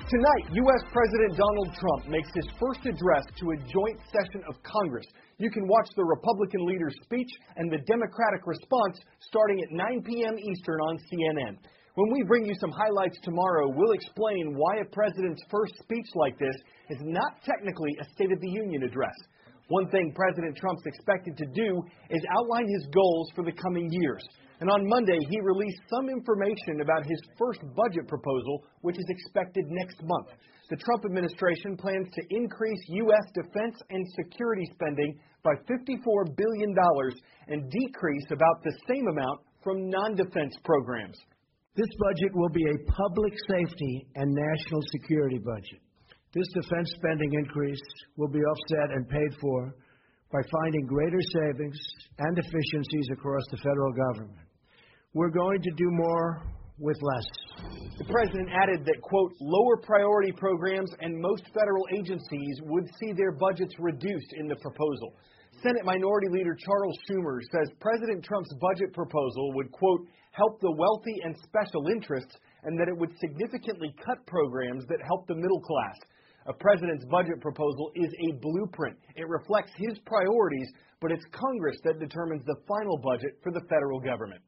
Tonight, U.S. President Donald Trump makes his first address to a joint session of Congress. You can watch the Republican leader's speech and the Democratic response starting at 9 p.m. Eastern on CNN. When we bring you some highlights tomorrow, we'll explain why a president's first speech like this is not technically a State of the Union address. One thing President Trump's expected to do is outline his goals for the coming years. And on Monday, he released some information about his first budget proposal, which is expected next month. The Trump administration plans to increase U.S. defense and security spending by $54 billion and decrease about the same amount from non-defense programs. This budget will be a public safety and national security budget. This defense spending increase will be offset and paid for by finding greater savings and efficiencies across the federal government. We're going to do more with less. The president added that, quote, lower priority programs and most federal agencies would see their budgets reduced in the proposal. Senate Minority Leader Charles Schumer says President Trump's budget proposal would, quote, help the wealthy and special interests, and that it would significantly cut programs that help the middle class. A president's budget proposal is a blueprint. It reflects his priorities, but it's Congress that determines the final budget for the federal government.